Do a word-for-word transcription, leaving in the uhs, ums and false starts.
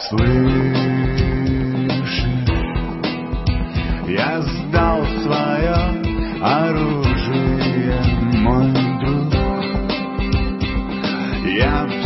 Слышишь, я сдал свое оружие, мой друг. Я